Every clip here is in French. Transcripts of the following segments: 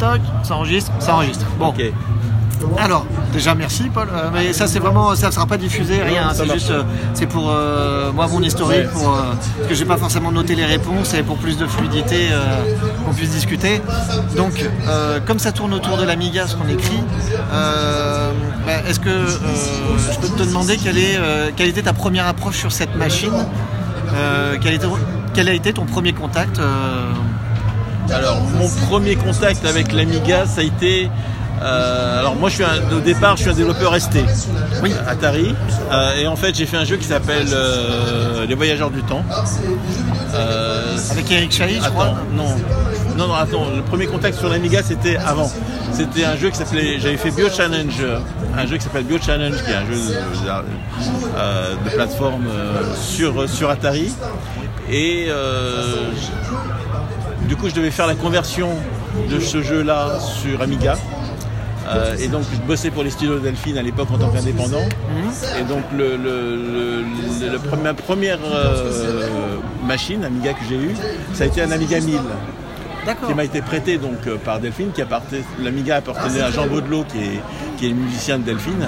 toc, ça enregistre. Bon. Ok. Alors, déjà merci Paul, mais ça c'est vraiment, ça ne sera pas diffusé, rien, c'est juste, c'est pour moi mon historique, parce que j'ai pas forcément noté les réponses et pour plus de fluidité qu'on puisse discuter. Donc, comme ça tourne autour de l'Amiga ce qu'on écrit, est-ce que je peux te demander quelle était ta première approche sur cette machine, quel a été ton premier contact Alors, mon premier contact avec l'Amiga, ça a été... alors moi au départ je suis un développeur ST, Atari, et en fait j'ai fait un jeu qui s'appelle Les Voyageurs du Temps. Avec Eric Chahi, je crois. Attends, le premier contact sur l'Amiga c'était avant. C'était un jeu qui s'appelait, j'avais fait BioChallenge, un jeu qui s'appelle BioChallenge, qui est un jeu de plateforme sur Atari, et du coup je devais faire la conversion de ce jeu-là sur Amiga. Et donc je bossais pour les studios Delphine à l'époque en tant qu'indépendant. Et donc ma première machine Amiga que j'ai eue, ça a été un Amiga 1000. D'accord. Qui m'a été prêté donc par Delphine, l'Amiga appartenait à Jean Baudelot qui est le musicien de Delphine.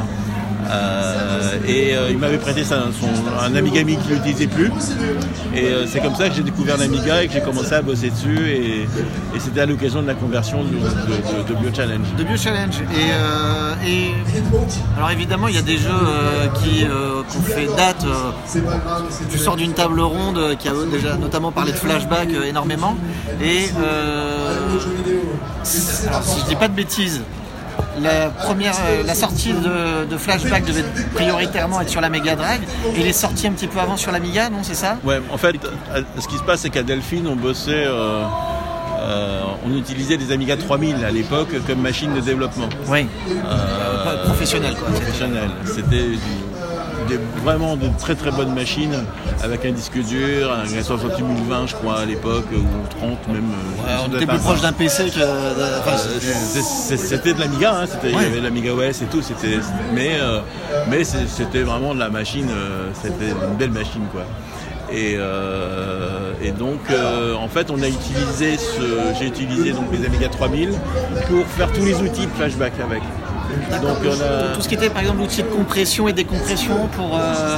Il m'avait prêté un Amiga 1000 qu'il n'utilisait plus, et c'est comme ça que j'ai découvert l'Amiga et que j'ai commencé à bosser dessus, et c'était à l'occasion de la conversion de BioChallenge. De BioChallenge. Et alors évidemment il y a des jeux qui ont fait date. Tu sors d'une table ronde qui a déjà notamment parlé de Flashback énormément, et alors si je dis pas de bêtises, la sortie de Flashback devait prioritairement être sur la Mega Drive, et il est sorti un petit peu avant sur l'Amiga, non, c'est ça ? Ouais, en fait, ce qui se passe, c'est qu'à Delphine, on bossait, on utilisait des Amiga 3000 à l'époque comme machine de développement. Oui. Professionnel, quoi. Professionnel. C'était vraiment de très très bonnes machines avec un disque dur, un 68020 je crois à l'époque, ou 30 même. On était plus proche d'un PC que... c'était de l'Amiga, hein, il y avait l'Amiga OS et tout, mais c'était vraiment de la machine, c'était une belle machine quoi. Et donc en fait j'ai utilisé donc les Amiga 3000 pour faire tous les outils de Flashback avec. Donc, tout ce qui était par exemple l'outil de compression et décompression pour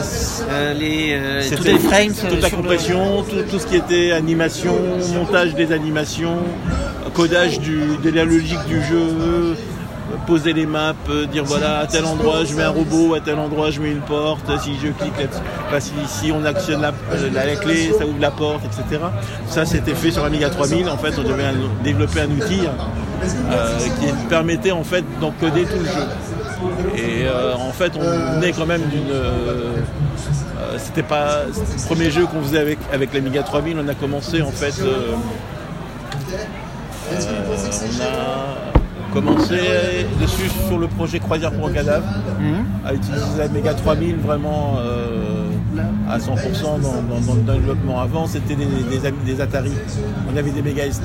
tous les frames, toute la compression, tout ce qui était animation, montage des animations, codage de la logique du jeu, poser les maps, dire voilà à tel endroit je mets un robot, à tel endroit je mets une porte, si je clique là-dessus, si on actionne la clé ça ouvre la porte, etc. Ça c'était fait sur Amiga 3000. En fait on devait développer un outil qui permettait en fait d'encoder tout le jeu. Et en fait on venait quand même d'une... c'était pas le premier jeu qu'on faisait avec l'Amiga 3000. On a commencé en fait... on a commencé dessus sur le projet Croisière pour un cadavre, à utiliser l'Amiga 3000 vraiment à 100% dans le développement. Avant c'était des Atari. On avait des Mega ST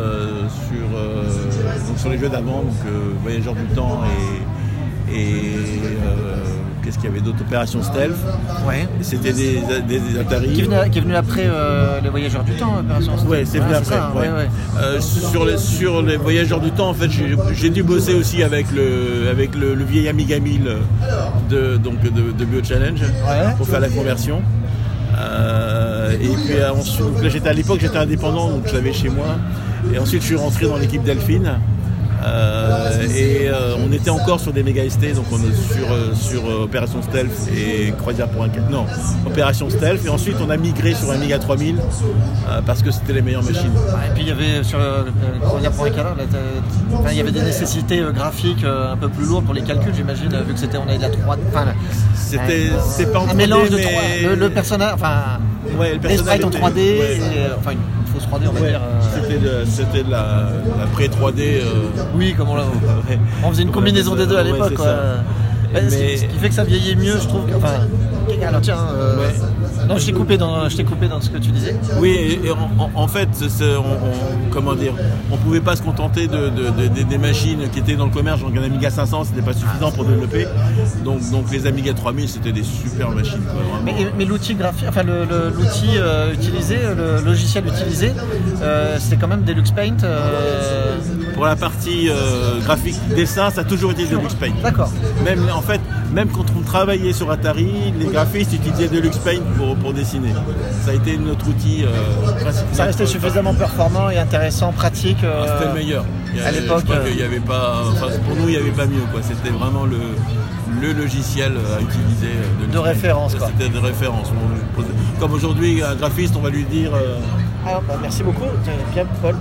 sur les jeux d'avant, donc Voyageurs du Temps et qu'est-ce qu'il y avait d'autre, Opération Stealth. Ouais. C'était des Atari. Qui est venu après les Voyageurs du Temps, Opération Stealth. Ouais, c'est venu après. Ça, ouais. Sur les Voyageurs du Temps, en fait, j'ai dû bosser aussi avec le vieil Amiga 1000 de BioChallenge pour faire la conversion. Et puis ensuite, là, à l'époque j'étais indépendant, donc je l'avais chez moi. Et ensuite je suis rentré dans l'équipe Delphine. On était encore sur des Mega ST, donc on est sur Opération Stealth et Croisière pour un... Non, Opération Stealth, et ensuite on a migré sur Amiga 3000 parce que c'était les meilleures machines. Et puis il y avait sur Croisière pour un cadavre, il y avait des nécessités graphiques un peu plus lourdes pour les calculs, j'imagine, vu que on avait de la 3D. C'est pas en 3D, un mélange de mais... le personnage, les sprites en 3D, une fausse 3D on va dire. C'était de la pré-3D. Oui, comme on faisait une combinaison des deux à l'époque. Ce qui fait que ça vieillit mieux, je trouve. Alors tiens, non, je t'ai coupé dans ce que tu disais. Oui, et en fait, comment dire, on pouvait pas se contenter des machines qui étaient dans le commerce. Donc un Amiga 500, c'était pas suffisant pour développer. Donc les Amiga 3000, c'était des super machines. Quoi, mais l'outil graphique, l'outil utilisé, le logiciel utilisé, c'était quand même Deluxe Paint. pour la partie graphique, dessin, ça a toujours été Deluxe Paint. D'accord. Même quand on travaillait sur Atari, les graphistes utilisaient Deluxe Paint pour dessiner. Ça a été notre outil principal. Ça restait suffisamment performant et intéressant, pratique. C'était le meilleur. À l'époque, je crois qu'il y avait pas, pour nous, il n'y avait pas mieux, quoi. C'était vraiment le logiciel à utiliser de référence. C'était de référence. Comme aujourd'hui, un graphiste, on va lui dire. Alors, merci beaucoup. Bien, Paul.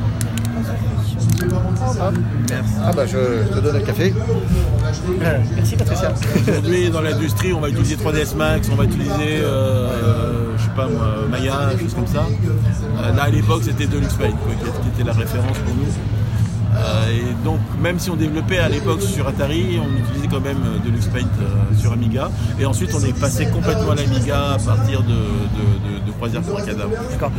Merci. Je te donne le café. Merci Patricia. Aujourd'hui, dans l'industrie, on va utiliser 3ds Max, on va utiliser, je sais pas moi, Maya, choses comme ça. Là, à l'époque, c'était Deluxe Paint, qui était la référence pour nous. Et donc, même si on développait à l'époque sur Atari, on utilisait quand même Deluxe Paint sur Amiga. Et ensuite, on est passé complètement à l'Amiga à partir de Croisière pour un cadavre. D'accord.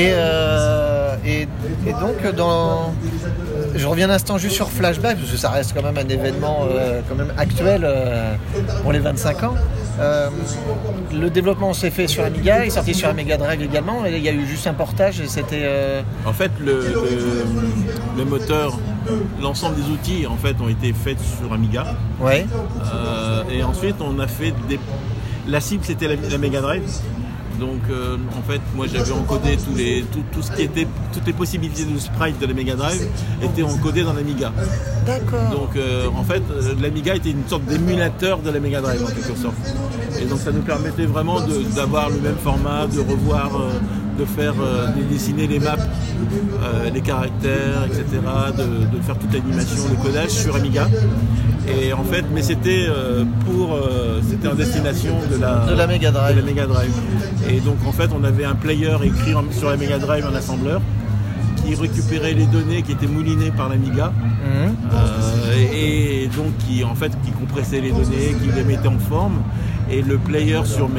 Et donc, je reviens un instant juste sur Flashback, parce que ça reste quand même un événement quand même actuel pour les 25 ans. Le développement s'est fait sur Amiga, il est sorti sur Mega Drive également, et il y a eu juste un portage et c'était... En fait, le moteur, l'ensemble des outils en fait ont été faits sur Amiga. Ouais. Et ensuite, on a fait la cible, c'était la Mega Drive. Donc en fait, moi j'avais encodé tout ce qui était, toutes les possibilités de sprite de la Mega Drive étaient encodées dans l'Amiga. D'accord. Donc en fait, l'Amiga était une sorte d'émulateur de la Mega Drive en quelque sorte. Et donc ça nous permettait vraiment d'avoir le même format, de revoir, de faire, de dessiner les maps, les caractères, etc., de faire toute l'animation, le codage sur Amiga. Et en fait, mais c'était c'était en destination de la Mega Drive. Et donc en fait, on avait un player écrit sur la Mega Drive en assembleur qui récupérait les données qui étaient moulinées par l'Amiga et donc qui compressait les données, qui les mettait en forme. Et le player sur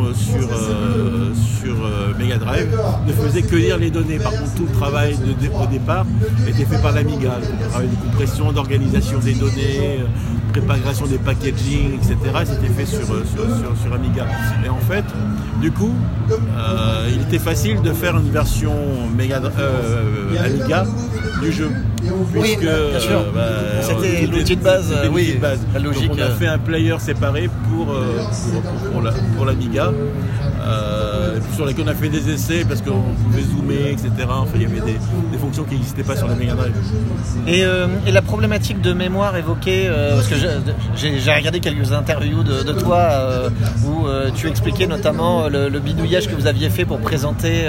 Mega Drive ne faisait que lire les données. Par contre, tout le travail au départ était fait par l'Amiga. Le travail de compression, d'organisation des données, préparation des packaging, etc. C'était fait sur Amiga. Et en fait, du coup, il était facile de faire une version Amiga du jeu. Oui, bien sûr. C'était l'outil de base. La logique. Donc on a fait un player séparé pour l'Amiga, sur lesquels on a fait des essais parce qu'on pouvait zoomer, etc. Enfin, il y avait des fonctions qui n'existaient pas sur la Mega Drive. Et la problématique de mémoire évoquée, parce que j'ai regardé quelques interviews de toi où tu expliquais notamment le bidouillage que vous aviez fait pour présenter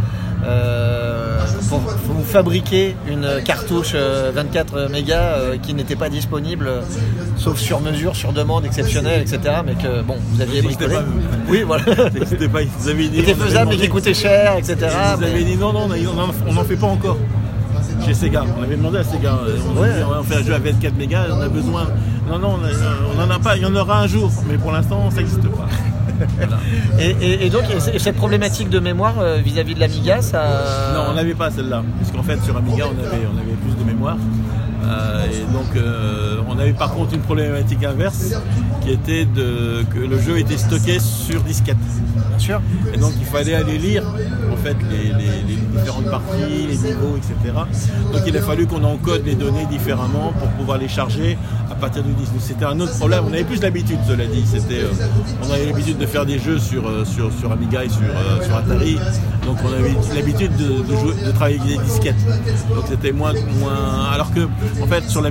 pour vous fabriquer une cartouche 24 mégas qui n'était pas disponible sauf sur mesure, sur demande exceptionnelle, etc. Mais que bon, vous aviez bricolé. Oui, voilà. C'était pas, vous avez dit, c'était faisable mais qui coûtait cher, etc. Vous avez dit non, on n'en fait pas encore. Chez Sega, on avait demandé à Sega, on va faire un jeu à 24 mégas, on a besoin. Non, on n'en a pas, il y en aura un jour, mais pour l'instant ça n'existe pas. Voilà. Et donc cette problématique de mémoire vis-à-vis de l'Amiga, ça... Non, on n'avait pas celle-là, puisqu'en fait sur Amiga on avait plus de mémoire. Et donc on avait par contre une problématique inverse qui était que le jeu était stocké sur disquette. Bien sûr. Et donc il fallait aller lire en fait les différentes parties, les niveaux, etc. Donc il a fallu qu'on encode les données différemment pour pouvoir les charger à partir du disque. C'était un autre problème. On avait plus l'habitude, cela dit. On avait l'habitude de faire des jeux sur Amiga et sur Atari. Donc on avait l'habitude de travailler avec des disquettes. Donc c'était moins. Alors que en fait sur la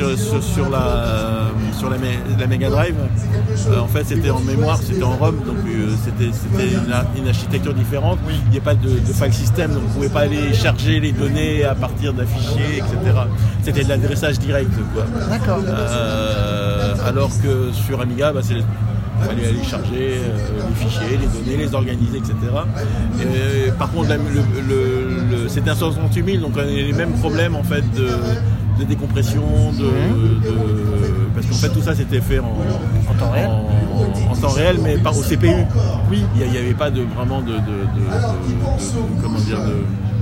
Mega Drive, en fait c'était en mémoire, c'était en ROM, donc c'était une architecture différente. Oui. Il n'y a pas de file system, donc on ne pouvait pas aller charger les données à partir d'un fichier, etc. C'était de l'adressage direct, quoi. D'accord. Alors que sur Amiga, il fallait aller charger les fichiers, les données, les organiser, etc. Et, par contre, c'était un 68 000, donc on a les mêmes problèmes en fait de décompression, parce qu'en fait tout ça c'était fait en temps réel. En temps réel, mais pas au CPU. Oui, il n'y avait pas vraiment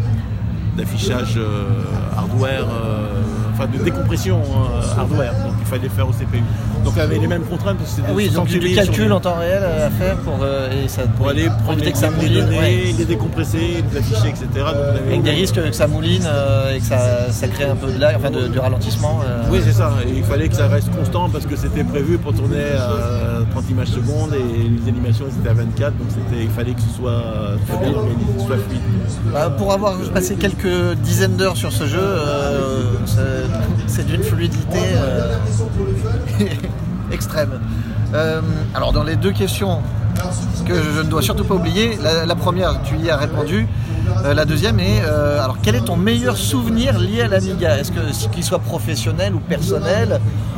d'affichage hardware, enfin de décompression hardware. Donc il fallait faire au CPU. Donc avec les mêmes contraintes, parce que oui, donc du calcul en temps réel à faire pour aller prendre éviter que ça mouline, les décompresser, les afficher, etc. Donc, avec des risques que ça mouline et que ça crée un peu de lag, enfin du ralentissement. Oui, c'est ça. Et il fallait que ça reste constant parce que c'était prévu pour tourner à 30 images secondes et les animations étaient à 24, donc il fallait que ce soit très bien organisé, que ce soit fluide. Pour avoir passé quelques dizaines d'heures sur ce jeu, c'est d'une fluidité extrême. Alors dans les deux questions que je ne dois surtout pas oublier, la première tu y as répondu, la deuxième est alors quel est ton meilleur souvenir lié à l'Amiga? Est-ce qu'il soit professionnel ou personnel?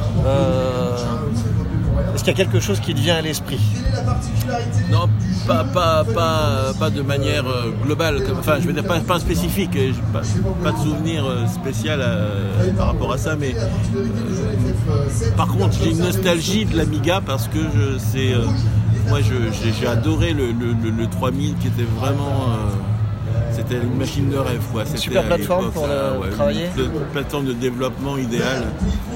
Est-ce qu'il y a quelque chose qui te vient à l'esprit? Non, pas de manière globale, enfin je veux dire pas spécifique, pas de souvenir spécial par rapport à ça, mais par contre j'ai une nostalgie de l'Amiga parce que moi j'ai adoré le 3000 qui était vraiment c'était une machine de rêve quoi. C'était super plateforme pour travailler. Une plateforme de développement idéale,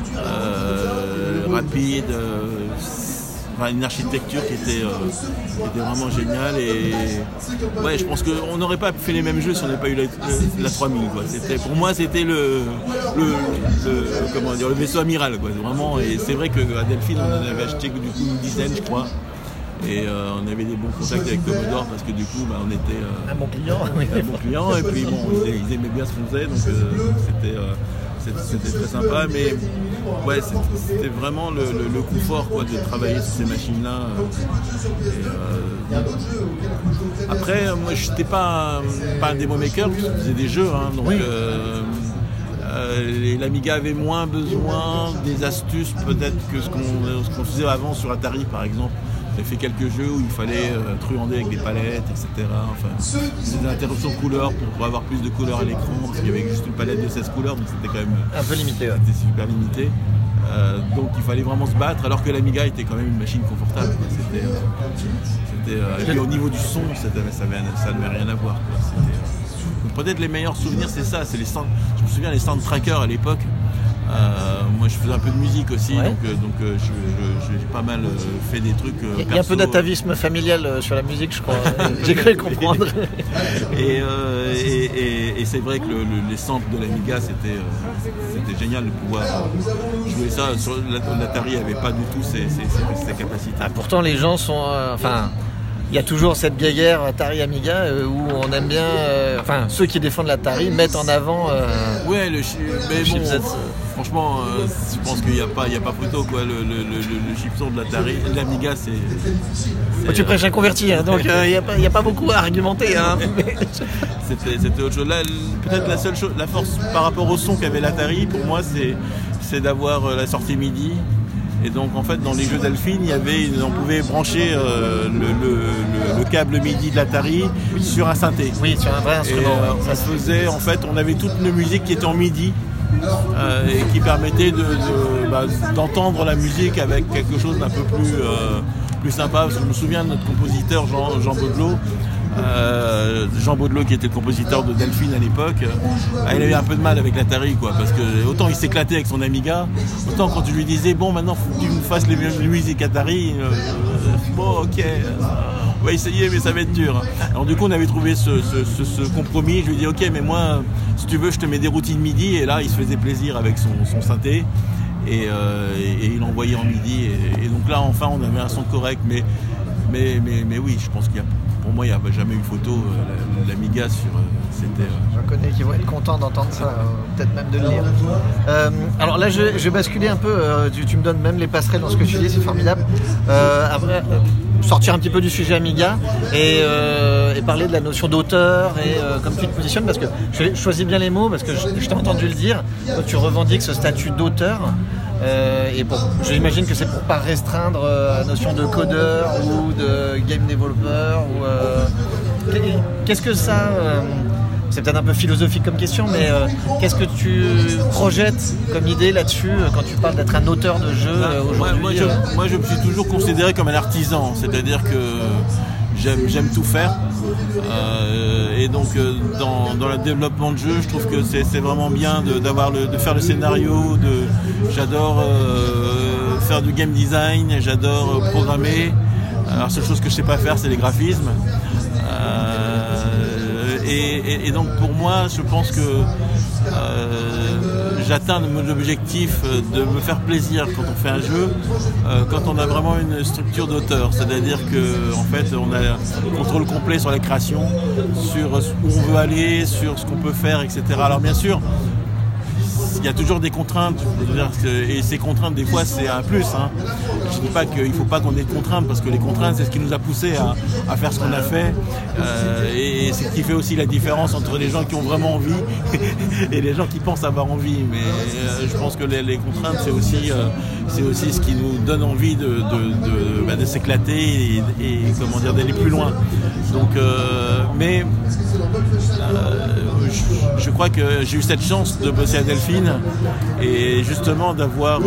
rapide. Une architecture qui était vraiment géniale et ouais, je pense qu'on n'aurait pas fait les mêmes jeux si on n'avait pas eu la 3000 quoi. Pour moi c'était le vaisseau amiral quoi, vraiment. Et c'est vrai qu'à Delphine on en avait acheté du coup une dizaine je crois et on avait des bons contacts avec Commodore parce que du coup on était un bon client et puis bon ils aimaient bien ce qu'on faisait donc c'était très sympa, mais ouais, c'était vraiment le confort quoi, de travailler sur ces machines-là. Après, moi, je n'étais pas un démo maker, parce que je faisais des jeux, hein, donc l'Amiga avait moins besoin des astuces peut-être que ce qu'on faisait avant sur Atari, par exemple. J'ai fait quelques jeux où il fallait truander avec des palettes, etc. Enfin, des interruptions couleurs pour avoir plus de couleurs à l'écran, parce qu'il y avait juste une palette de 16 couleurs, donc c'était quand même un peu limité. C'était super limité. Donc il fallait vraiment se battre, alors que l'Amiga était quand même une machine confortable. Et puis au niveau du son, ça n'avait rien à voir. Donc peut-être les meilleurs souvenirs, c'est ça. Je me souviens les soundtrackers à l'époque. Moi je faisais un peu de musique aussi, donc j'ai pas mal fait des trucs perso. Il y a un peu d'atavisme familial sur la musique, je crois. J'ai cru comprendre. Et c'est vrai que les samples de l'Amiga c'était génial de pouvoir jouer ça. Sur l'Atari n'avait pas du tout ces capacités. Pourtant les gens sont il y a toujours cette guéguerre Atari Amiga où on aime bien, ceux qui défendent l'Atari mettent en avant. Ouais, mais bon, franchement, je pense qu'il n'y a pas photo quoi. Le chipson de l'Atari, l'Amiga, c'est. Tu prêches un converti, hein, donc il n'y a pas beaucoup à argumenter. Hein. C'était autre chose. Là, peut-être la seule chose, la force par rapport au son qu'avait l'Atari, pour moi, c'est d'avoir la sortie MIDI. Et donc en fait dans les jeux Delphine, on pouvait brancher le câble MIDI de l'Atari sur un synthé. Oui, sur un vrai instrument. Ça se faisait, en fait, on avait toute une musique qui était en MIDI et qui permettait d'entendre la musique avec quelque chose d'un peu plus sympa. Parce que je me souviens de notre compositeur Jean Baudelot. Jean Baudelot qui était le compositeur de Delphine à l'époque, il avait un peu de mal avec l'Atari quoi, parce que autant il s'éclatait avec son Amiga, autant quand tu lui disais bon maintenant faut que tu me fasses les musiques Atari, bon ok on va essayer mais ça va être dur. Alors du coup on avait trouvé ce compromis, je lui ai dit ok mais moi si tu veux je te mets des routines MIDI, et là il se faisait plaisir avec son synthé et il envoyait en MIDI et donc là enfin on avait un son correct, mais oui je pense qu'il y a, pour moi, il n'y a jamais eu photo de l'Amiga sur. C'était. J'en connais qui vont être contents d'entendre ça, peut-être même de le lire. Alors là, je vais basculer un peu. Tu me donnes même les passerelles dans ce que tu dis, c'est formidable. Après, sortir un petit peu du sujet Amiga et parler de la notion d'auteur et comme tu te positionnes, parce que je choisis bien les mots parce que je t'ai entendu le dire. Toi, tu revendiques ce statut d'auteur. Et bon, j'imagine que c'est pour pas restreindre la notion de codeur ou de game developer qu'est-ce que ça c'est peut-être un peu philosophique comme question, mais qu'est-ce que tu projettes comme idée là-dessus quand tu parles d'être un auteur de jeu aujourd'hui? Moi je me suis toujours considéré comme un artisan, c'est-à-dire que j'aime tout faire et donc dans le développement de jeu je trouve que c'est vraiment bien de faire le scénario, j'adore faire du game design, j'adore programmer. Alors, la seule chose que je sais pas faire, c'est les graphismes. Et donc pour moi, je pense que j'atteins mon objectif de me faire plaisir quand on fait un jeu, quand on a vraiment une structure d'auteur, c'est-à-dire que en fait on a le contrôle complet sur la création, sur où on veut aller, sur ce qu'on peut faire, etc. Alors bien sûr, il y a toujours des contraintes, et ces contraintes des fois c'est un plus. Je ne dis pas qu'il ne faut pas qu'on ait de contraintes, parce que les contraintes c'est ce qui nous a poussé à faire ce qu'on a fait, et c'est ce qui fait aussi la différence entre les gens qui ont vraiment envie et les gens qui pensent avoir envie. Mais je pense que les contraintes c'est aussi ce qui nous donne envie de s'éclater et comment dire, d'aller plus loin. Donc, je crois que j'ai eu cette chance de bosser à Delphine et justement d'avoir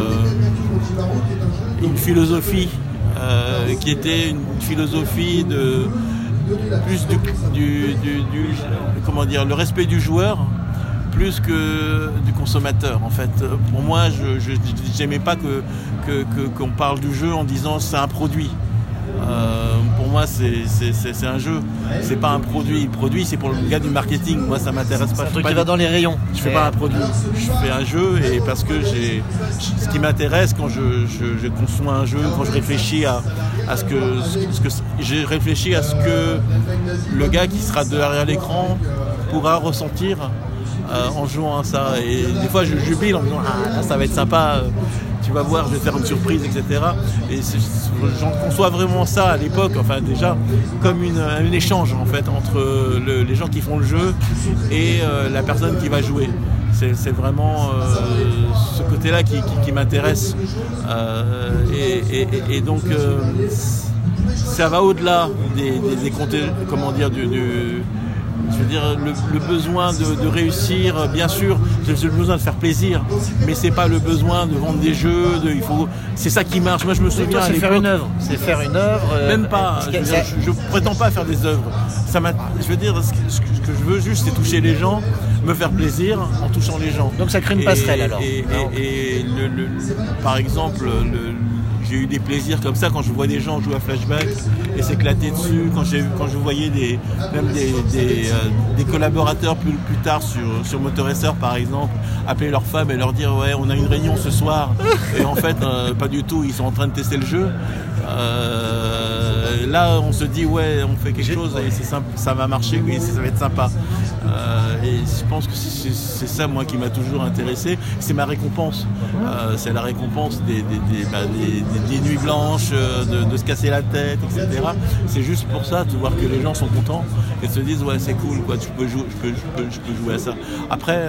une philosophie qui était une philosophie de plus comment dire, le respect du joueur plus que du consommateur. En fait, pour moi, je n'aimais pas qu'on parle du jeu en disant c'est un produit. Pour moi c'est un jeu, c'est pas un produit. Le produit c'est pour le gars du marketing, moi ça m'intéresse pas. C'est un truc qui va dans les rayons. Je fais pas un produit, je fais un jeu, et parce que ce qui m'intéresse quand je conçois un jeu, quand je réfléchis à ce que j'ai réfléchi à ce que le gars qui sera derrière l'écran pourra ressentir en jouant à ça. Et des fois je jubile en me disant là ça va être sympa, tu vas voir, je vais faire une surprise, etc. Et j'en conçois vraiment ça à l'époque, enfin déjà, comme un échange en fait entre les gens qui font le jeu et la personne qui va jouer. C'est vraiment ce côté-là qui m'intéresse. Et donc ça va au-delà des comment dire, je veux dire, le besoin de réussir, bien sûr, j'ai le besoin de faire plaisir, mais c'est pas le besoin de vendre des jeux, c'est ça qui marche. Moi je me souviens à l'époque, c'est faire une œuvre. Même pas, je prétends pas faire des œuvres. Je veux dire, ce que je veux juste, c'est toucher les gens, me faire plaisir en touchant les gens. Donc ça crée une passerelle alors. Par exemple, j'ai eu des plaisirs comme ça quand je vois des gens jouer à Flashback et s'éclater dessus, quand je voyais des collaborateurs plus tard sur Motoracer par exemple, appeler leur femme et leur dire ouais on a une réunion ce soir, et en fait pas du tout, ils sont en train de tester le jeu. Là on se dit ouais on fait quelque chose et c'est simple, ça va marcher, oui ça va être sympa. Et je pense que c'est ça moi qui m'a toujours intéressé, c'est ma récompense, c'est la récompense des nuits blanches, de se casser la tête, etc. C'est juste pour ça, de voir que les gens sont contents et se disent ouais c'est cool quoi, je peux jouer à ça. Après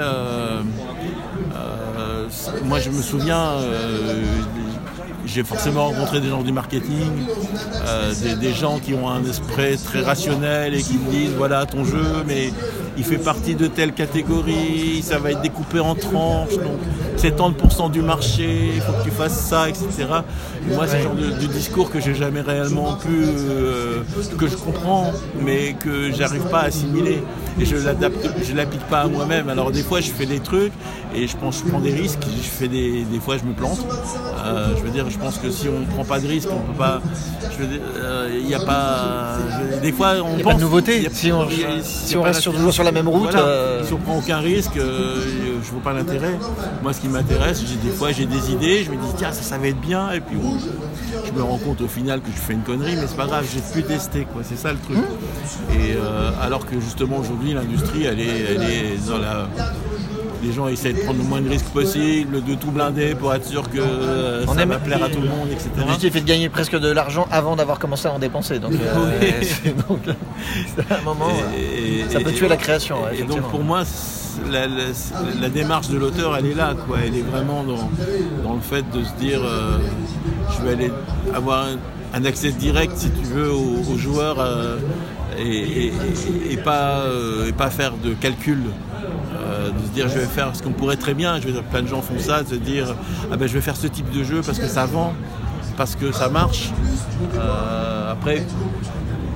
moi je me souviens, j'ai forcément rencontré des gens du marketing, des gens qui ont un esprit très rationnel et qui me disent voilà ton jeu mais il fait partie de telle catégorie, ça va être découpé en tranches, donc c'est tant de % du marché, il faut que tu fasses ça, etc. Et moi c'est le genre de discours que j'ai jamais réellement pu, que je comprends mais que j'arrive pas à assimiler et je l'applique pas à moi-même. Alors des fois je fais des trucs et je prends des risques, je fais des fois je me plante. Je veux dire, je pense que si on ne prend pas de risque, on peut pas. Je veux dire, il n'y a pas. Des fois, on pense. Pas de nouveauté. Si on reste toujours sur la même route. Voilà. Si on prend aucun risque, je vois pas l'intérêt. Moi, ce qui m'intéresse, des fois, j'ai des idées, je me dis tiens, ça va être bien, et puis je me rends compte au final que je fais une connerie, mais c'est pas grave, j'ai pu tester, quoi. C'est ça le truc. Et alors que justement aujourd'hui, l'industrie, elle est dans la. Les gens essayent de prendre le moins de risques possible, de tout blinder pour être sûr que ça va plaire à tout le monde, etc. L'objectif est de gagner presque de l'argent avant d'avoir commencé à en dépenser. Donc, c'est un moment, ça peut tuer la création. Et donc pour moi, la démarche de l'auteur, elle est là, quoi. Elle est vraiment dans le fait de se dire, je vais aller avoir un accès direct, si tu veux, aux joueurs et pas faire de calcul. De se dire je vais faire ce qu'on pourrait très bien, je veux dire, plein de gens font ça, de se dire ah ben je vais faire ce type de jeu parce que ça vend, parce que ça marche. Après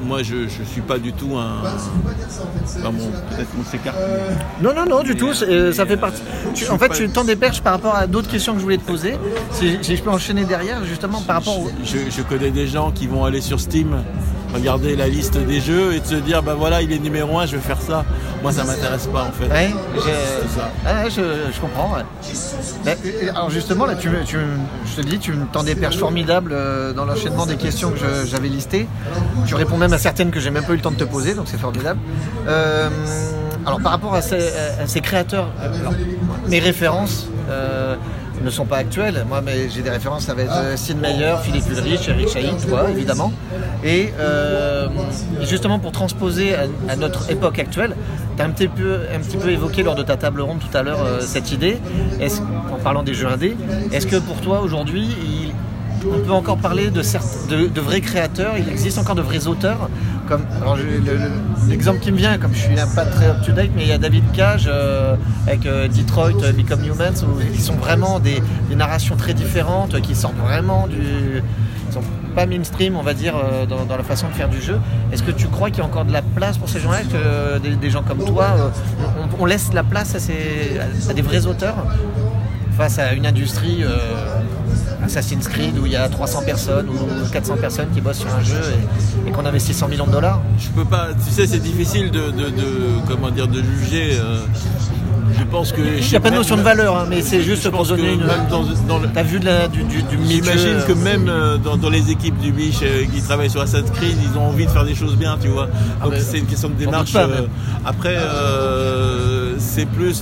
moi je suis pas du tout peut-être qu'on s'écarte. Non, du tout, ça fait partie. Tu tends des perches par rapport à d'autres questions que je voulais te poser. Si je peux enchaîner derrière, justement, par rapport au... Je connais des gens qui vont aller sur Steam, regarder la liste des jeux et de se dire, voilà, il est numéro 1, je vais faire ça. Moi, ça m'intéresse pas, en fait. Ouais, c'est ça. Je comprends, ouais. Mais, alors justement, là, je te dis, tu me tends des perches formidables dans l'enchaînement des questions que j'avais listées. Tu réponds même à certaines que j'ai même pas eu le temps de te poser, donc c'est formidable. Alors par rapport à ces créateurs, mes références ne sont pas actuelles. Moi, mais j'ai des références, ça va être Sid Meier, Philippe Ulrich, Eric Chahi, toi, évidemment. Et justement, pour transposer à notre époque actuelle, tu as un petit peu évoqué lors de ta table ronde tout à l'heure cette idée, en parlant des jeux indés. Est-ce que pour toi, aujourd'hui, on peut encore parler de vrais créateurs, il existe encore de vrais auteurs alors l'exemple qui me vient, comme je suis pas très up-to-date, mais il y a David Cage avec Detroit Become Humans, où ils sont vraiment des narrations très différentes, qui sortent vraiment ils sont pas mainstream, on va dire, dans la façon de faire du jeu. Est-ce que tu crois qu'il y a encore de la place pour ces gens-là, que des gens comme toi, on laisse la place à des vrais auteurs face à une industrie Assassin's Creed où il y a 300 personnes ou 400 personnes qui bossent sur un jeu et qu'on investit $100 millions? Je peux pas, tu sais, c'est difficile de juger. Je pense que... Il n'y a pas de notion de valeur, hein, mais c'est juste pour donner une... T'as vu du milieu... J'imagine que même dans les équipes du Biche qui travaillent sur Assassin's Creed, ils ont envie de faire des choses bien, tu vois. Donc c'est une question de démarche. Après, c'est plus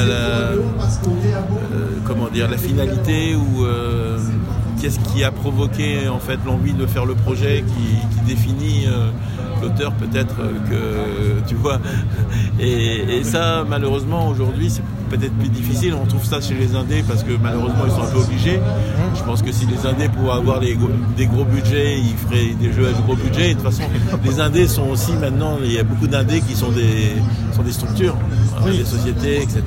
la finalité ou qu'est-ce qui a provoqué en fait l'envie de faire le projet qui définit l'auteur peut-être que tu vois et ça malheureusement aujourd'hui c'est peut-être plus difficile, on trouve ça chez les indés parce que malheureusement ils sont un peu obligés. Je pense que si les indés pouvaient avoir des gros budgets, ils feraient des jeux à gros budget, et de toute façon les indés sont aussi maintenant, il y a beaucoup d'indés qui sont des structures, des sociétés, etc.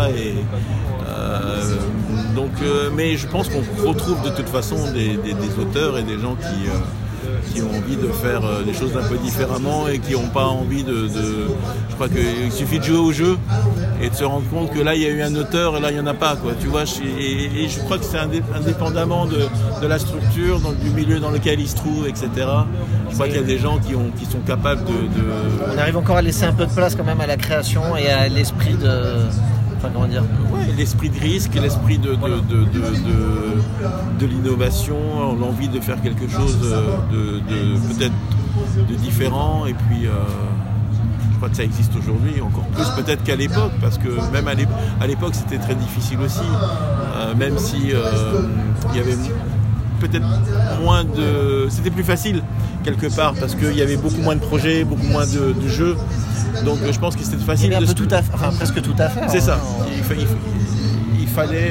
Mais je pense qu'on retrouve de toute façon des auteurs et des gens qui ont envie de faire des choses un peu différemment et qui n'ont pas envie je crois qu'il suffit de jouer au jeu et de se rendre compte que là il y a eu un auteur et là il n'y en a pas, quoi, tu vois. Et je crois que c'est indépendamment de la structure, du milieu dans lequel ils se trouvent, etc. Je crois qu'il y a des gens qui sont capables de... On arrive encore à laisser un peu de place quand même à la création et à l'esprit de... Comment dire, l'esprit de risque, l'esprit de l'innovation, l'envie de faire quelque chose peut-être de différent, et puis je crois que ça existe aujourd'hui encore plus peut-être qu'à l'époque, parce que même à l'époque c'était très difficile aussi, même si il y avait peut-être moins c'était plus facile quelque part parce qu'il y avait beaucoup moins de projets, beaucoup moins de jeux. Donc je pense que c'était facile. Il y avait presque tout à faire. C'est ça. Il fallait,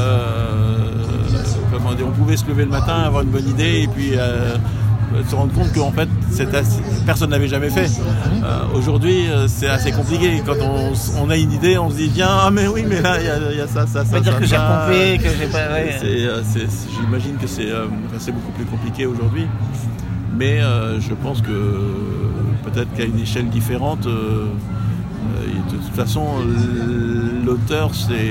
on pouvait se lever le matin, avoir une bonne idée et puis se rendre compte qu'en fait personne n'avait jamais fait. Aujourd'hui c'est assez compliqué. Quand on a une idée, on se dit viens, mais oui, mais là il y a ça. Ça veut dire que j'ai repompé, que j'ai pas. Ouais. J'imagine que c'est beaucoup plus compliqué aujourd'hui. Mais je pense que peut-être qu'à une échelle différente, de toute façon, l'auteur,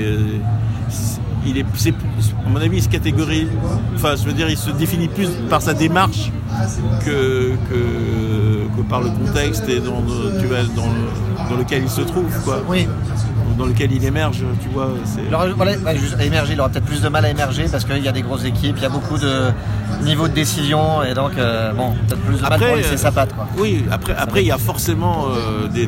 à mon avis, il se catégorise, il se définit plus par sa démarche que par le contexte et dans lequel il se trouve, quoi. Oui. Dans lequel il émerge, tu vois. Émerger, il aura peut-être plus de mal à émerger parce qu'il y a des grosses équipes, il y a beaucoup de niveaux de décision et donc peut-être plus de mal pour laisser sa patte, quoi. Oui, après il y a forcément des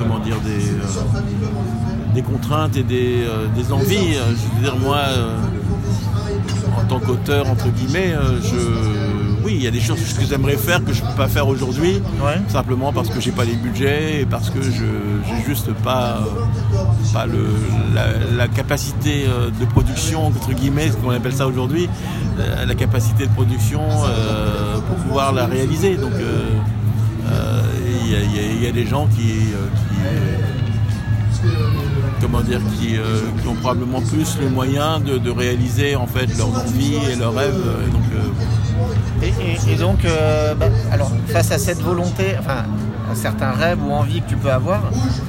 contraintes et des envies. Je veux dire, moi, en tant qu'auteur, entre guillemets, oui, il y a des choses que j'aimerais faire que je ne peux pas faire aujourd'hui, simplement parce que j'ai pas les budgets et parce que j'ai juste pas la capacité de production, entre guillemets, ce qu'on appelle ça aujourd'hui, la capacité de production pour pouvoir la réaliser. Donc il y a des gens qui ont probablement plus les moyens de réaliser en fait leurs envies et leurs rêves. Donc Et donc, alors, face à cette volonté, enfin, à certains rêves ou envies que tu peux avoir,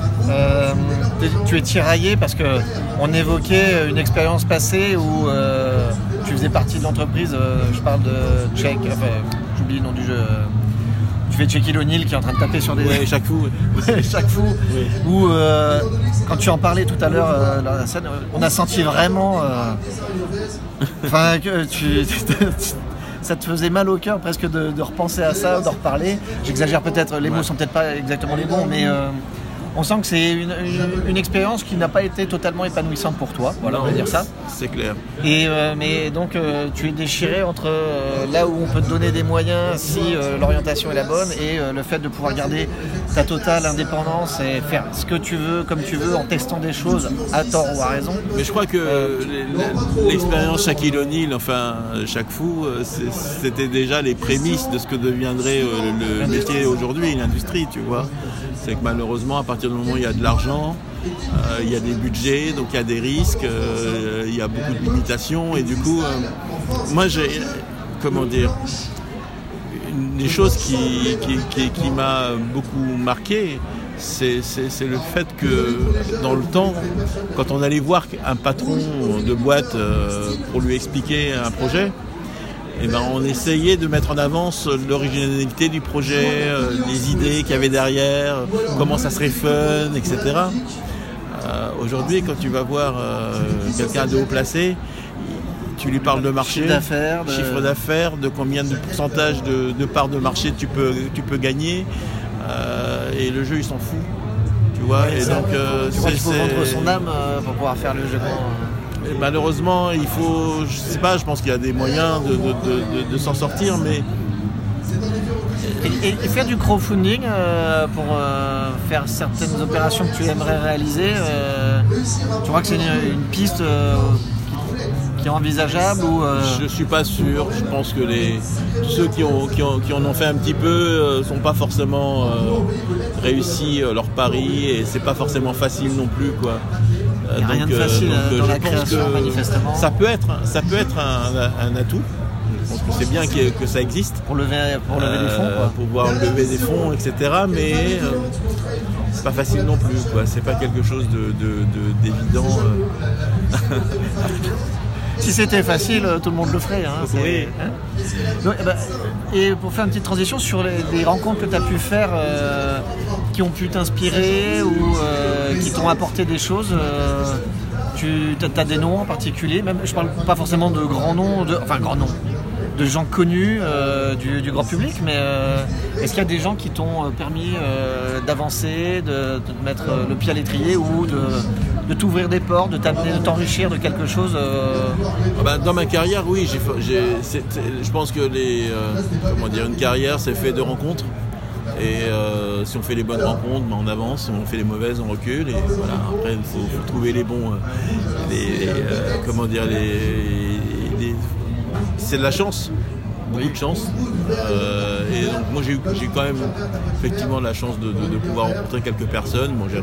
tu es tiraillé parce qu'on évoquait une expérience passée où tu faisais partie de l'entreprise, je parle de Check, enfin, j'oublie le nom du jeu. Tu fais Shaquille O'Neal qui est en train de taper sur des... Ouais, chaque fou. Chaque fou. Oui. Où, quand tu en parlais tout à l'heure, dans la scène, on a senti vraiment... Enfin, que ça te faisait mal au cœur presque de repenser à ça, d'en reparler. J'exagère peut-être, les mots sont peut-être pas exactement les bons, mais on sent que c'est une expérience qui n'a pas été totalement épanouissante pour toi, voilà, on va dire ça. C'est clair. Et, mais donc tu es déchiré entre là où on peut te donner des moyens si l'orientation est la bonne et le fait de pouvoir garder ta totale indépendance et faire ce que tu veux, comme tu veux, en testant des choses à tort ou à raison. Mais je crois que l'expérience Shaquille O'Neal, enfin chaque fou, c'était déjà les prémices de ce que deviendrait le métier aujourd'hui, l'industrie, tu vois. C'est que malheureusement, à partir du moment où il y a de l'argent, il y a des budgets, donc il y a des risques, il y a beaucoup de limitations. Et du coup, moi, j'ai, comment dire, une des choses qui m'a beaucoup marqué, c'est le fait que dans le temps, quand on allait voir un patron de boîte pour lui expliquer un projet, eh ben, on essayait de mettre en avance l'originalité du projet, les idées qu'il y avait derrière, comment ça serait fun, etc. Aujourd'hui, quand tu vas voir quelqu'un de haut placé, tu lui parles de marché, chiffre d'affaires, de combien de pourcentage de parts de marché tu peux gagner, et le jeu il s'en fout, tu vois. Ouais, et donc, tu crois qu'il faut vendre son âme pour pouvoir faire le jeu. Et malheureusement, il faut, je sais pas, je pense qu'il y a des moyens de s'en sortir, mais... Et faire du crowdfunding pour faire certaines opérations que tu aimerais réaliser, tu crois que c'est une piste qui est envisageable ou Je suis pas sûr, je pense que ceux qui en ont fait un petit peu sont pas forcément réussi leur pari, et c'est pas forcément facile non plus, quoi. Il n'y a rien de facile dans la création, manifestement. Ça peut être un atout. Je pense que c'est bien que ça existe. Pour lever des fonds, quoi. Pour pouvoir lever des fonds, etc. Mais c'est pas facile non plus, quoi. C'est pas quelque chose d'évident. Si c'était facile, tout le monde le ferait. Hein, oui. Donc, et pour faire une petite transition sur les rencontres que tu as pu faire qui ont pu t'inspirer ou qui t'ont apporté des choses, tu as des noms en particulier, même je parle pas forcément de grands noms, de gens connus du grand public, mais est-ce qu'il y a des gens qui t'ont permis d'avancer, de mettre le pied à l'étrier ou de t'ouvrir des portes, de t'amener, de t'enrichir de quelque chose Dans ma carrière, oui, je pense que une carrière, c'est fait de rencontres. Et si on fait les bonnes rencontres, on avance. Si on fait les mauvaises, on recule. Et voilà. Après, il faut trouver les bons. C'est de la chance, beaucoup de chance. Et donc moi j'ai eu quand même effectivement la chance de pouvoir rencontrer quelques personnes. Bon,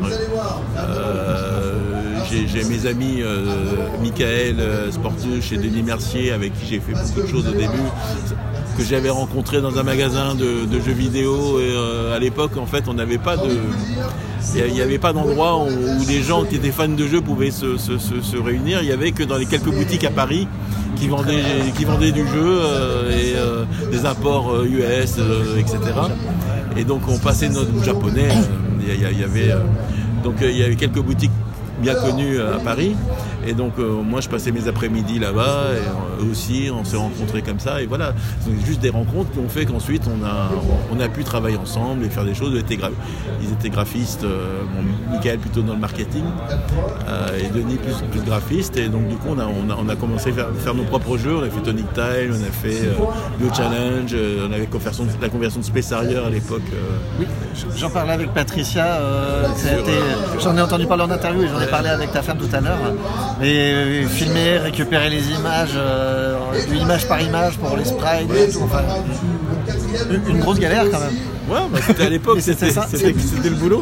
j'ai mes amis Michael Sportuche et Denis Mercier, avec qui j'ai fait beaucoup de choses au début, que j'avais rencontré dans un magasin de jeux vidéo. Et à l'époque, en fait, on n'avait pas il n'y avait pas d'endroit où les gens qui étaient fans de jeux pouvaient se réunir. Il n'y avait que dans les quelques boutiques à Paris qui vendaient du jeu et des apports US, etc. Et donc on passait notre japonais. Il y avait quelques boutiques bien connues à Paris. Et donc moi je passais mes après-midi là-bas, et eux aussi on s'est rencontrés comme ça, et voilà, c'est juste des rencontres qui ont fait qu'ensuite on a pu travailler ensemble et faire des choses. Ils étaient graphistes, Michael plutôt dans le marketing, et Denis plus graphiste, et donc du coup on a commencé à faire nos propres jeux. On a fait Tonic Tile, on a fait Bio Challenge, on avait la conversion de Space Harrier à l'époque. Oui, j'en parlais avec Patricia, j'en ai entendu parler en interview et j'en ai parlé avec ta femme tout à l'heure. Mais filmer, récupérer les images, image par image pour les sprites et tout, enfin, une grosse galère quand même. Ouais, c'était à l'époque, c'était le boulot.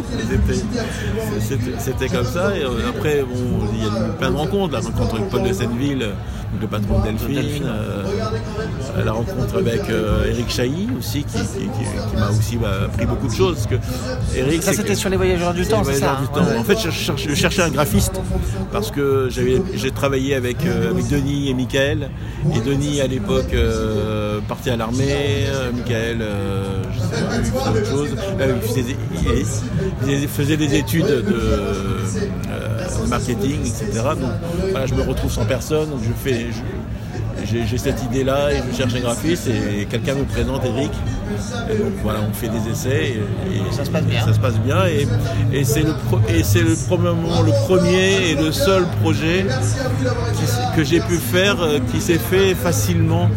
C'était comme ça. Et après, il y a eu plein de rencontres. La rencontre avec Paul de Senneville, donc le patron de Delphine. La rencontre avec Eric Chailly aussi, qui m'a aussi appris beaucoup de choses. Parce que Eric, ça, c'était sur les Voyageurs du Temps, c'est ça, hein. En fait, je cherchais un graphiste parce que j'ai travaillé avec Denis et Michael. Et Denis, à l'époque, partait à l'armée. Michael, je sais pas, il faisait autre chose. Il faisait des études de marketing, etc. Donc voilà, je me retrouve sans personne. Donc j'ai cette idée-là et je cherche un graphiste et quelqu'un me présente Eric. Et donc voilà, on fait des essais et ça se passe bien. Ça se passe bien et c'est probablement le premier et le seul projet que j'ai pu faire qui s'est fait facilement.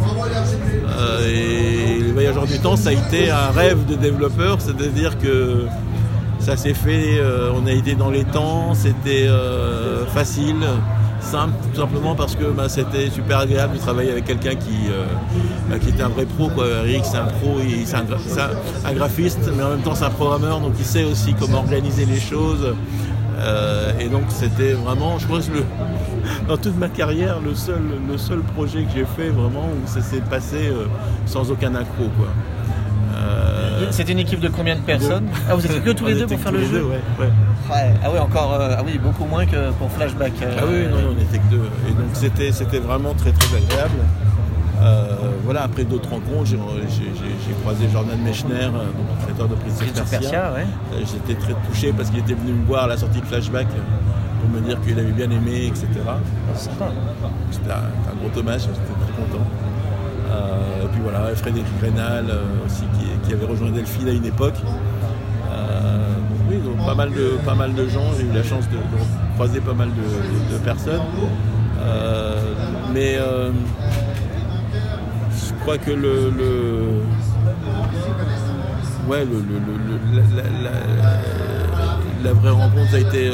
Et les Voyageurs du Temps, ça a été un rêve de développeur, c'est-à-dire que ça s'est fait, on a été dans les temps, c'était facile, simple, tout simplement parce que c'était super agréable de travailler avec quelqu'un qui était un vrai pro, quoi. Eric, c'est un pro, c'est un graphiste, mais en même temps c'est un programmeur, donc il sait aussi comment organiser les choses. Et donc c'était vraiment, je pense, dans toute ma carrière, le seul projet que j'ai fait vraiment où ça s'est passé sans aucun accro, quoi. C'était une équipe de combien de personnes? Ah, vous étiez que tous les deux pour faire le jeu? Ouais. Ah oui, encore, beaucoup moins que pour Flashback. Ah oui, non, on n'était que deux. Et donc c'était vraiment très très agréable. Voilà, après d'autres rencontres, j'ai croisé Jordan Mechner, donc créateur de Prince of Persia. Ouais. J'étais très touché parce qu'il était venu me voir à la sortie de Flashback pour me dire qu'il avait bien aimé, etc. C'était un gros hommage, j'étais très content. Et puis voilà, Frédéric Rénal aussi qui avait rejoint Delphine à une époque. Donc oui, donc pas mal de gens, j'ai eu la chance de croiser pas mal de personnes. Mais je crois que la vraie rencontre, ça a été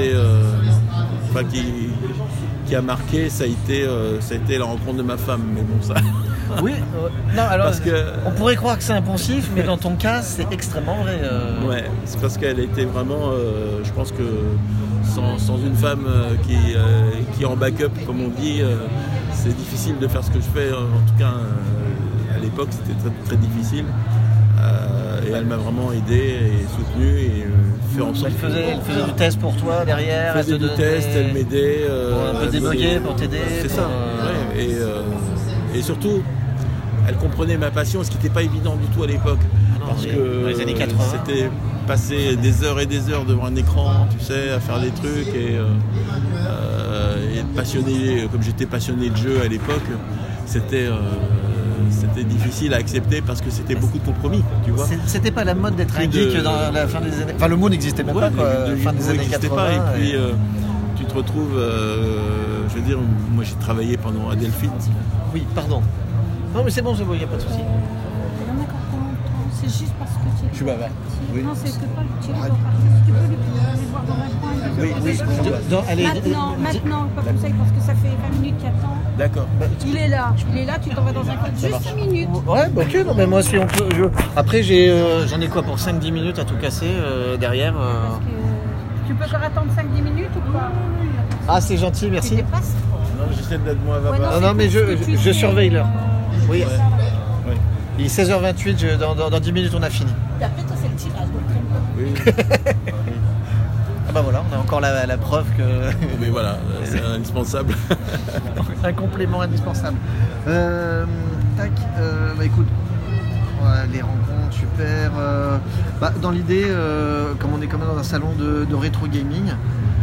qui a marqué, ça a été la rencontre de ma femme, mais bon ça. Oui, non, alors parce que on pourrait croire que c'est impensif, mais dans ton cas, c'est extrêmement vrai. Ouais, c'est parce qu'elle a été vraiment, je pense que sans une femme qui est en backup, comme on dit, c'est difficile de faire ce que je fais. En tout cas, à l'époque, c'était très, très difficile. Et elle m'a vraiment aidé et soutenu et fait en sorte. Elle faisait du test pour toi derrière. Elle faisait du test, elle m'aidait. Un peu déboguer pour t'aider. C'est ça. Ouais, et surtout, elle comprenait ma passion, ce qui n'était pas évident du tout à l'époque. Parce que dans les années 80, c'était passer des heures et des heures devant un écran, tu sais, à faire des trucs et être passionné, comme j'étais passionné de jeu à l'époque, c'était difficile à accepter parce que c'était beaucoup de compromis, tu vois. C'était pas la mode d'être un geek dans la fin des années... Enfin, le mot n'existait même pas, quoi. Fin des années 80. Pas, et puis, tu te retrouves... je veux dire, moi, j'ai travaillé pendant à Delphine. Oui, pardon. Non, mais c'est bon, il n'y a pas de souci. C'est juste parce que tu es... Je suis bavard. Oui. Non, c'est que pas le tirer doit partir. Si tu peux les voir dans un coin. Oui. Maintenant, pas comme ça, parce que ça fait 20 minutes qu'il attend. D'accord. Il est là, tu t'en vas dans un coin. Juste 5 minutes. Ouais, bah ok, non, mais moi, si on peut... Après, j'en ai quoi pour 5-10 minutes à tout casser derrière Parce que tu peux encore attendre 5-10 minutes ou pas? Ah, c'est gentil, merci. Tu dépasses? Non, j'essaie d'être moins bavard. Non, mais je surveille l'heure. Oui. Ouais. Il est 16h28, dans 10 minutes on a fini. Et après toi c'est le tirage, donc Oui. Ah bah voilà, on a encore la preuve que... Mais voilà, c'est indispensable. Un complément indispensable. Tac, bah écoute, les rencontres, super. Dans l'idée, comme on est quand même dans un salon de rétro gaming,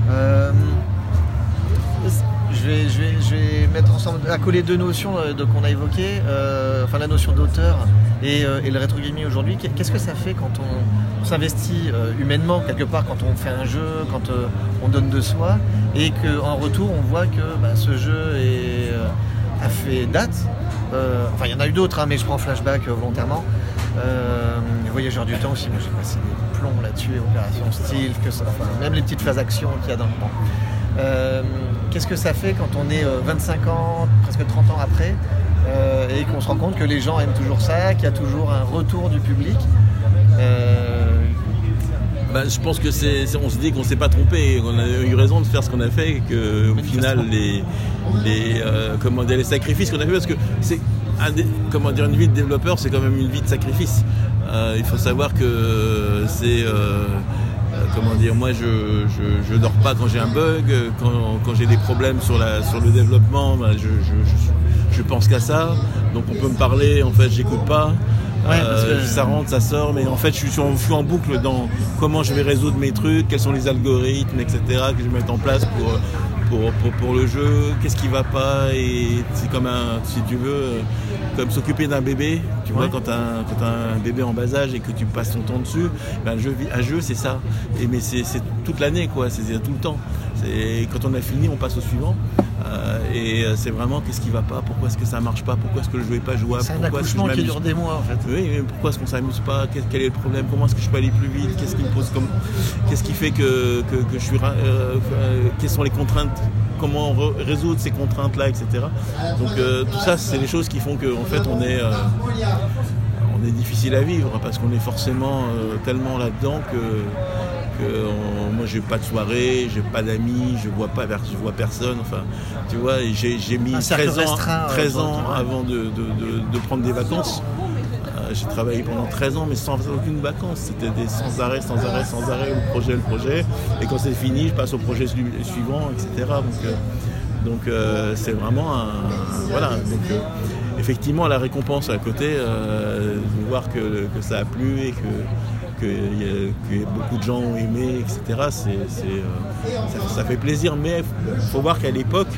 je vais mettre ensemble, accoler deux notions qu'on a évoquées, la notion d'auteur et le rétro gaming aujourd'hui. Qu'est-ce que ça fait quand on s'investit humainement quelque part, quand on fait un jeu, quand on donne de soi, et qu'en retour on voit que ce jeu a fait date. Il y en a eu d'autres, mais je prends Flashback volontairement. Voyageurs du Temps aussi, moi j'ai passé des plombs là-dessus, Opération Steel, même les petites phases action qu'il y a dans le temps. Qu'est-ce que ça fait quand on est 25 ans, presque 30 ans après, et qu'on se rend compte que les gens aiment toujours ça, qu'il y a toujours un retour du public. Je pense que on se dit qu'on ne s'est pas trompé, qu'on a eu raison de faire ce qu'on a fait, et qu'au final les sacrifices qu'on a fait, parce que c'est une vie de développeur, c'est quand même une vie de sacrifice. Il faut savoir que c'est moi je dors pas quand j'ai un bug, quand j'ai des problèmes sur le développement, je pense qu'à ça. Donc on peut me parler, en fait j'écoute pas. Ouais, ça rentre, ça sort, mais en fait je suis en boucle dans comment je vais résoudre mes trucs, quels sont les algorithmes, etc. que je vais mettre en place pour le jeu, qu'est-ce qui va pas, et c'est comme si tu veux, comme s'occuper d'un bébé, tu vois, quand t'as un bébé en bas âge et que tu passes ton temps dessus, un jeu c'est ça, mais c'est toute l'année quoi, c'est tout le temps. Quand on a fini, on passe au suivant. Et c'est vraiment qu'est-ce qui va pas, pourquoi est-ce que ça marche pas, pourquoi est-ce que le jeu est pas jouable, c'est un accouchement qui dure des mois en fait. Oui, mais pourquoi est-ce qu'on s'amuse pas, quel est le problème, comment est-ce que je peux aller plus vite, qu'est-ce qui fait que je suis quelles sont les contraintes, comment résoudre ces contraintes là, etc. Donc tout ça c'est les choses qui font qu'en fait on est difficile à vivre, parce qu'on est forcément tellement là-dedans que moi j'ai pas de soirée, j'ai pas d'amis, je vois personne, enfin tu vois, et j'ai mis 13 ans avant de prendre des vacances. J'ai travaillé pendant 13 ans mais sans aucune vacance, c'était sans arrêt, le projet, et quand c'est fini je passe au projet suivant, etc. Donc c'est vraiment effectivement la récompense à côté, de voir que ça a plu et que beaucoup de gens ont aimé, etc. Ça fait plaisir, mais il faut voir qu'à l'époque,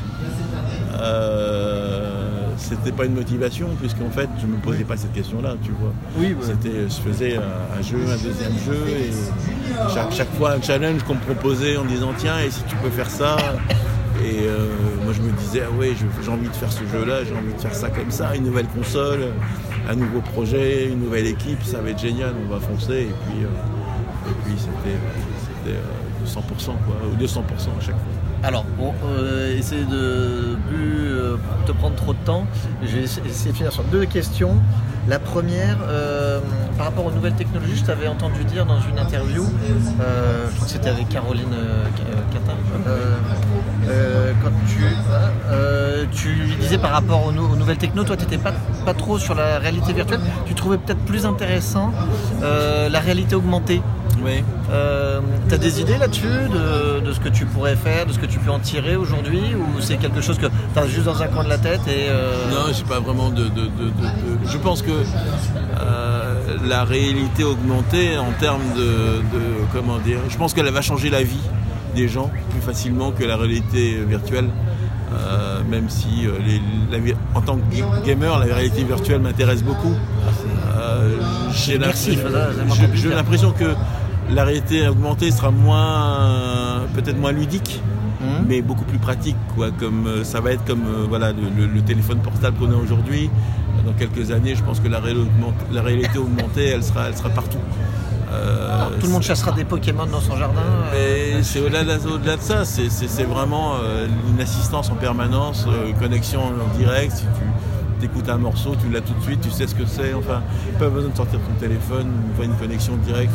c'était pas une motivation, puisqu'en fait, je me posais pas cette question-là, tu vois. Oui, je faisais un jeu, un deuxième jeu, et chaque fois un challenge qu'on me proposait en disant tiens, et si tu peux faire ça. Et moi je me disais j'ai envie de faire ce jeu-là, j'ai envie de faire ça comme ça, une nouvelle console, un nouveau projet, une nouvelle équipe, ça va être génial, on va foncer. Et puis c'était 100% quoi, ou 200% à chaque fois. Alors, pour essayer de plus te prendre trop de temps, je vais essayer de finir sur 2 questions. La première, par rapport aux nouvelles technologies, je t'avais entendu dire dans une interview, je crois que c'était avec Caroline Catin, quand tu lui disais par rapport aux nouvelles techno, toi tu n'étais pas trop sur la réalité virtuelle, tu trouvais peut-être plus intéressant la réalité augmentée. Oui. Tu as des idées là-dessus de ce que tu pourrais faire, de ce que tu peux en tirer aujourd'hui, ou c'est quelque chose que tu as juste dans un coin de la tête et Non, j'ai pas vraiment Je pense que la réalité augmentée en termes comment dire, je pense qu'elle va changer la vie des gens plus facilement que la réalité virtuelle. Même si en tant que gamer, la réalité virtuelle m'intéresse beaucoup. J'ai l'impression que la réalité augmentée sera peut-être moins ludique, mais beaucoup plus pratique, quoi. Comme ça va être comme le téléphone portable qu'on a aujourd'hui. Dans quelques années, je pense que la réalité augmentée, elle sera partout. Tout le monde chassera des Pokémon dans son jardin. Mais c'est au-delà de ça, c'est vraiment une assistance en permanence, connexion en direct. Si tu écoutes un morceau, tu l'as tout de suite, tu sais ce que c'est. Enfin, pas besoin de sortir ton téléphone, une connexion directe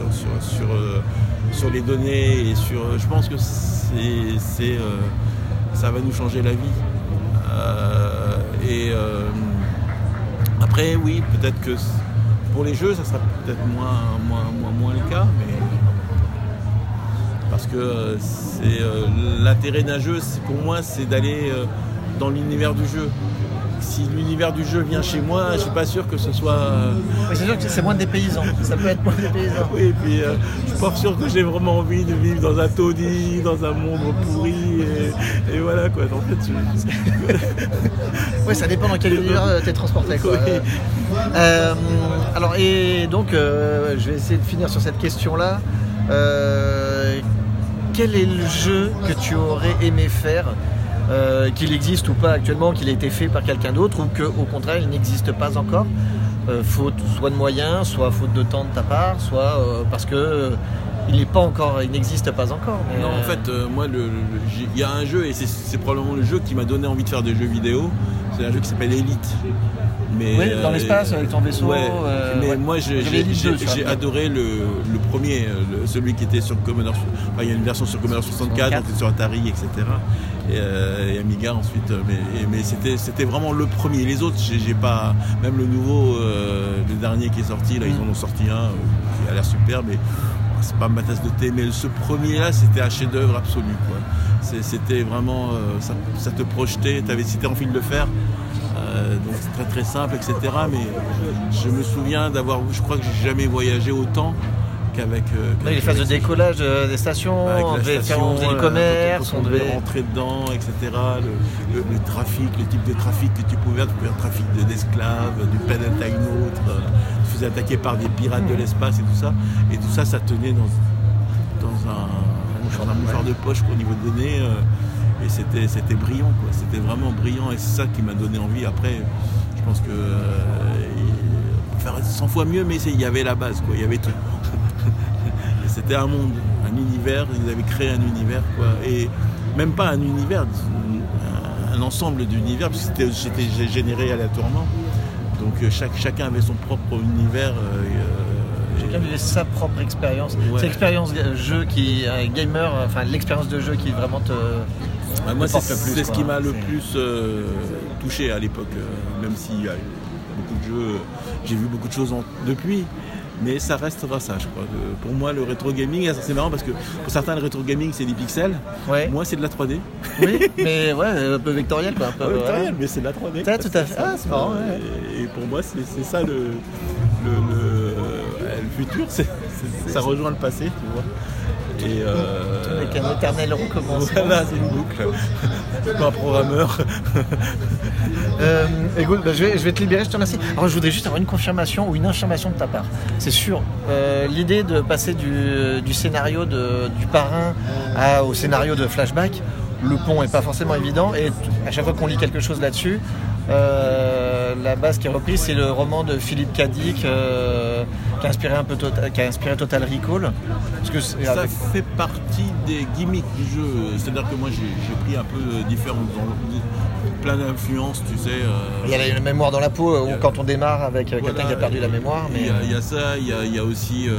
sur les données et je pense que ça va nous changer la vie. Après, oui, peut-être que pour les jeux, ça sera peut-être moins le cas, mais parce que l'intérêt d'un jeu, pour moi, c'est d'aller dans l'univers du jeu. Si l'univers du jeu vient chez moi, je suis pas sûr que ce soit... Oui, c'est sûr que c'est moins dépaysant, ça peut être moins dépaysant. Oui, et puis je suis pas sûr que j'ai vraiment envie de vivre dans un taudis, dans un monde pourri, et voilà quoi. En fait, oui, ça dépend dans quel univers t'es transporté, quoi. Oui. Alors, et donc, je vais essayer de finir sur cette question-là. Quel est le jeu que tu aurais aimé faire, qu'il existe ou pas actuellement, qu'il a été fait par quelqu'un d'autre, ou qu'au contraire il n'existe pas encore, faute soit de moyens, soit faute de temps de ta part, soit parce que il n'existe pas encore. Mais Non, en fait, moi, il y a un jeu, et c'est probablement le jeu qui m'a donné envie de faire des jeux vidéo. C'est un jeu qui s'appelle Elite. Mais, oui, dans l'espace, avec ton vaisseau. Ouais, mais ouais. moi, j'ai adoré le premier, celui qui était sur Commodore. Enfin, il y a une version sur Commodore 64, on était sur Atari, etc. Et Amiga ensuite. Mais c'était vraiment le premier. Les autres, j'ai pas. Même le nouveau, le dernier qui est sorti, là, ils en ont sorti un qui a l'air super, mais c'est pas ma tasse de thé. Mais ce premier-là, c'était un chef-d'œuvre absolu, quoi. C'était vraiment. Ça te projetait, si t'avais envie de le faire. Donc c'est très très simple, etc. Mais je me souviens je crois que j'ai jamais voyagé autant qu'avec les phases de décollage des stations, on faisait du commerce, on devait rentrer dedans, etc. Le trafic, le type de trafic que tu pouvais faire, un trafic d'esclaves, du planète à une autre, tu faisais attaquer par des pirates de l'espace et tout ça. Et tout ça, ça tenait dans un mouchoir de poche au niveau de données. Et c'était brillant, quoi. C'était vraiment brillant, et c'est ça qui m'a donné envie. Après, je pense que pour faire 100 fois mieux, mais il y avait la base, quoi. Il y avait tout. Et c'était un monde, un univers. Ils avaient créé un univers, quoi. Et même pas un univers, un ensemble d'univers, parce que c'était généré aléatoirement. Donc chacun avait son propre univers. Chacun vivait sa propre expérience. Ouais. C'est l'expérience jeu gamer, enfin l'expérience de jeu qui vraiment te. Moi, c'est ce qui m'a le plus touché à l'époque, même s'il y a beaucoup de jeux, j'ai vu beaucoup de choses depuis, mais ça restera ça, je crois. Pour moi, le rétro gaming, c'est marrant parce que pour certains, le rétro gaming, c'est des pixels. Ouais. Moi, c'est de la 3D. Oui, mais ouais, un peu vectoriel, quoi. Un peu vectoriel, mais c'est de la 3D. Tout à fait. Ah, c'est marrant. Ouais. Et pour moi, c'est ça le futur, ça rejoint le passé, tu vois. Et avec un éternel recommencement. Voilà, c'est une boucle. Je suis pas un programmeur. Écoute, je vais te libérer, je te remercie. Alors, je voudrais juste avoir une confirmation ou une information de ta part. C'est sûr, l'idée de passer du scénario du parrain au scénario de Flashback, le pont est pas forcément évident, et à chaque fois qu'on lit quelque chose là-dessus, la base qui est reprise, c'est le roman de Philippe K. Dick qui a inspiré Total Recall. Parce que ça fait partie des gimmicks du jeu. C'est-à-dire que moi j'ai pris un peu plein d'influences, tu sais. Il y a la mémoire dans la peau quand on démarre avec quelqu'un qui a perdu la mémoire. Mais il y a ça, il y a aussi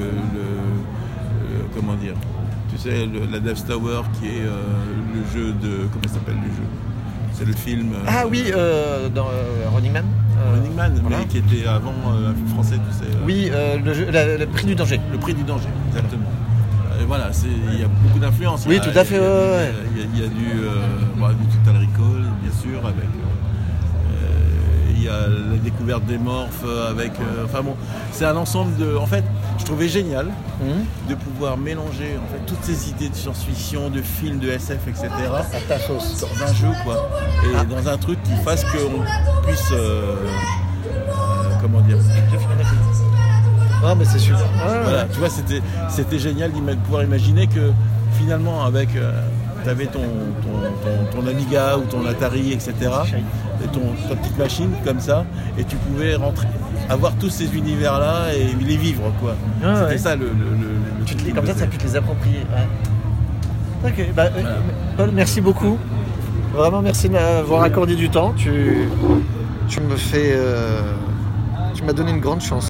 comment dire, tu sais, la Death Tower qui est le jeu de, comment ça s'appelle le jeu? C'est le film. Ah oui, dans Running Man. Running Man, voilà. Mais qui était avant un film français, tu sais. Oui, le prix du danger. Le prix du danger, exactement. Voilà, il y a beaucoup d'influences. Oui, tout à fait. Il y a du Total Recall, bien sûr, avec. Il y a la découverte des morphes avec. Enfin bon, c'est un ensemble de. En fait, je trouvais génial de pouvoir mélanger en fait toutes ces idées de science-fiction, de films, de SF, etc. À ta sauce. Dans un jeu, quoi. Et dans un truc qui fasse qu'on puisse. Comment dire. Ah, mais c'est super. Voilà, tu vois, c'était génial de pouvoir imaginer que finalement, avec. T'avais ton Amiga ou ton Atari, etc. Et ta petite machine comme ça, et tu pouvais avoir tous ces univers-là et les vivre, quoi. C'était ça le comme ça pu te les approprier. Ouais. Ok, voilà. Paul, merci beaucoup. Vraiment, merci de m'avoir accordé du temps. Tu m'as donné une grande chance.